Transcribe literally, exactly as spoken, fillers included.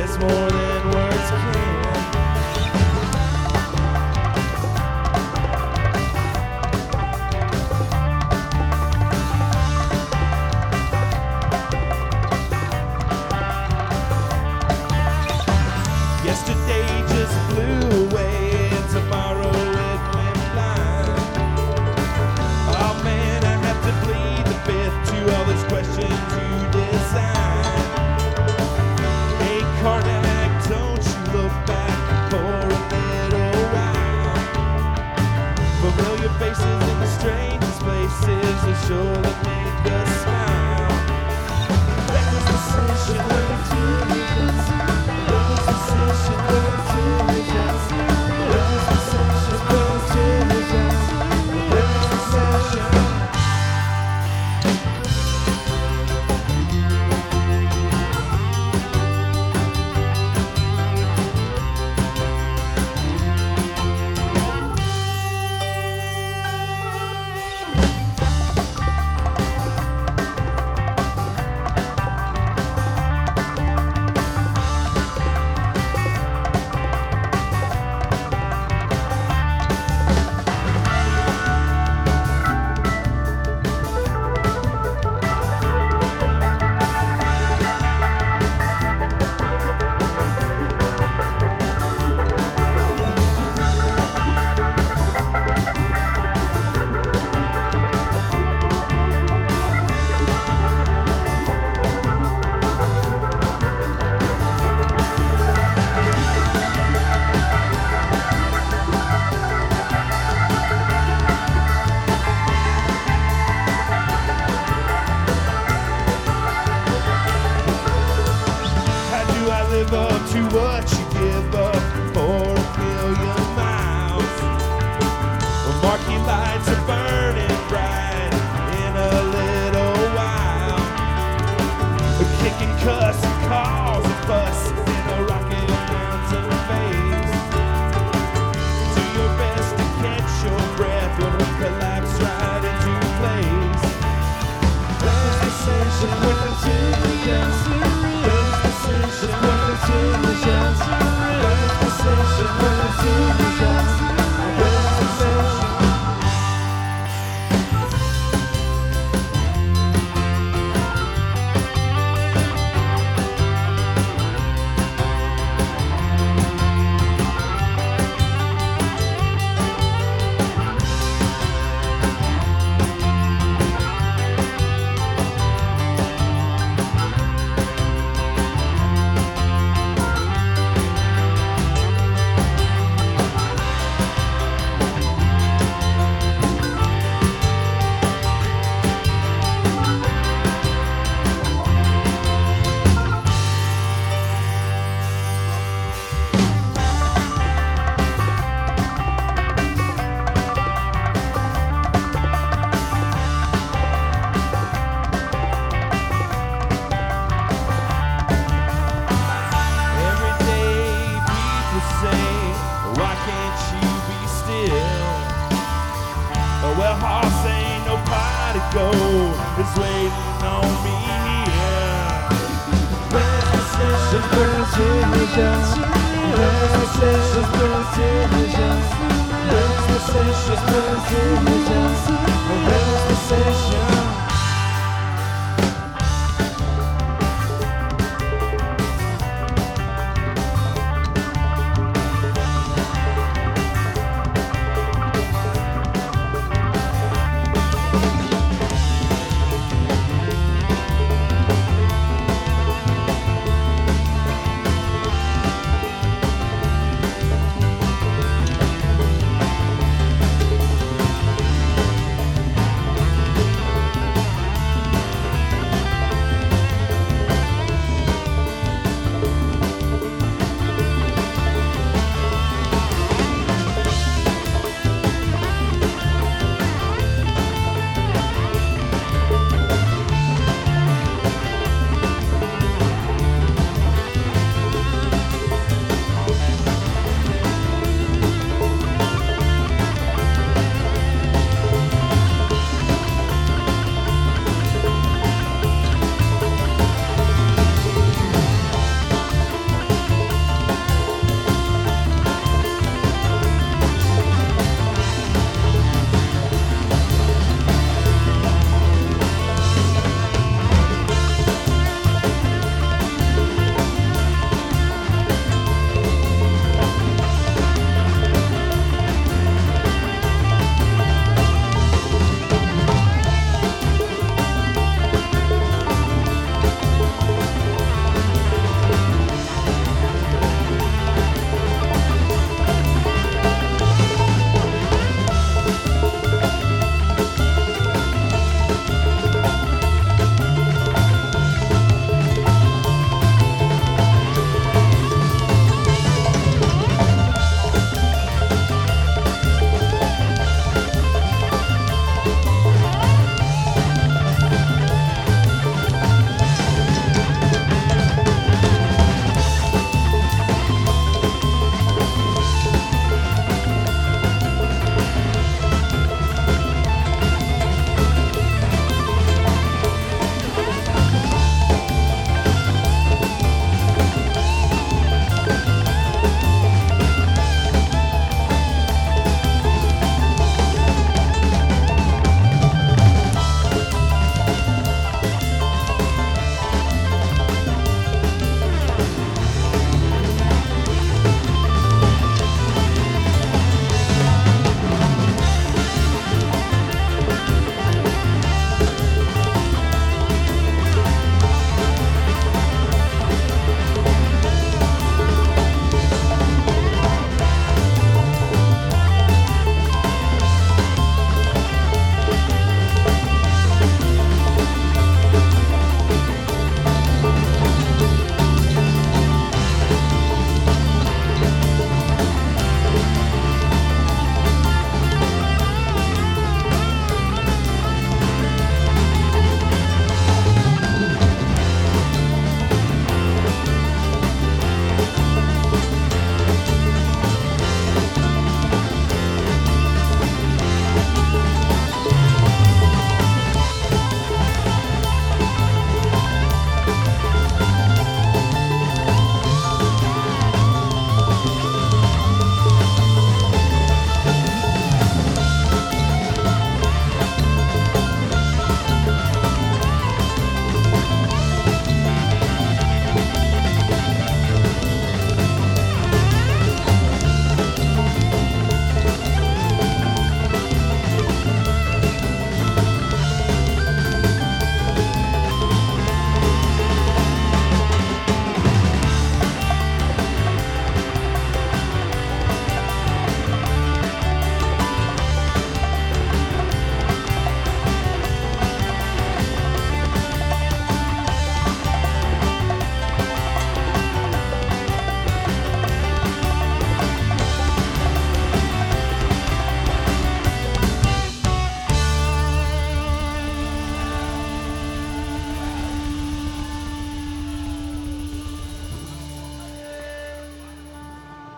says more than words can. Yesterday just flew away, and tomorrow it went blind. Oh man, I have to plead the fifth to all those questions you design. Hey Karnak, don't you look back for a little while. Familiar faces in the strangest places will surely make us smile. Reckless decision, learning to be dancing. Reckless decision, learning to be dancing. Reckless decision, learning to be dancing. Reckless decision. Live up to what you give up for a million miles. Well, marquee lights are burning bright in a little while. A kick and cuss and cause a fuss in a rocket mountain phase. Do your best to catch your breath when we collapse right into place. Last decision, welcome to the answer. Last decision, welcome to the answer. Last decision, welcome to the answer. Last decision. Why can't you be still? Oh, well, horse ain't no pot to go. It's waiting on me here. Last decision, welcome to the answer. Last decision, welcome to the answer. Last decision, welcome to the answer.